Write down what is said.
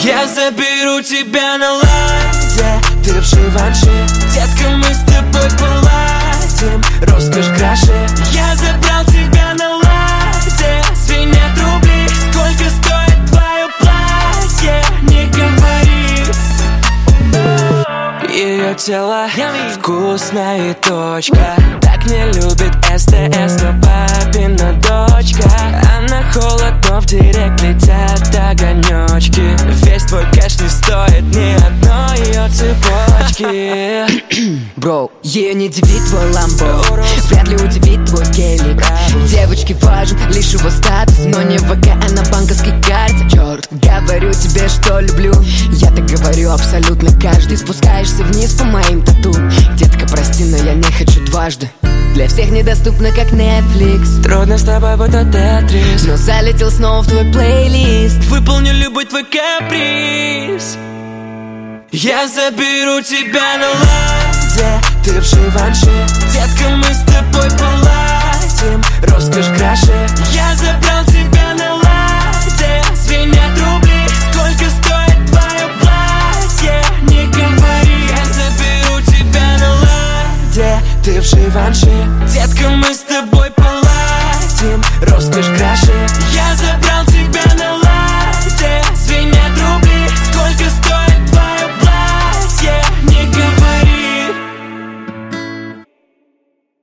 Я заберу тебя на ладе, ты в Живанши. Детка, мы с тобой поладим, роскошь краше. Я забрал тебя на ладе, звенят рубли. Сколько стоит твое платье, не говори. Ее тело вкусная точка, так не любит СТС, но папина дочка. Она холод, но в директ летят огонечки. Весь твой кэш не стоит ни одной ее цепочки. Бро, ее не удивит твой ламбо, вряд ли удивит твой гелик. Девочке важен лишь его статус, но не в ВК, а на банковской карте. Черт, говорю тебе, что люблю. Я так говорю абсолютно каждый. Спускаешься вниз по моим тату. Детка, прости, но я не хочу дважды. Для всех недоступно, как Netflix. Трудно с тобой, будто Тетрис, но залетел снова в твой плейлист. Выполню любой твой каприз. Я заберу тебя на ладе, ты в Живанши. Детка, мы с тобой поладим, роскошь краше. Я забрал тебя на ладе, звенят рубли. Сколько стоит твое платье, не говори. Я заберу тебя на ладе, ты в Живанши. Детка, мы с тобой поладим, роскошь краше.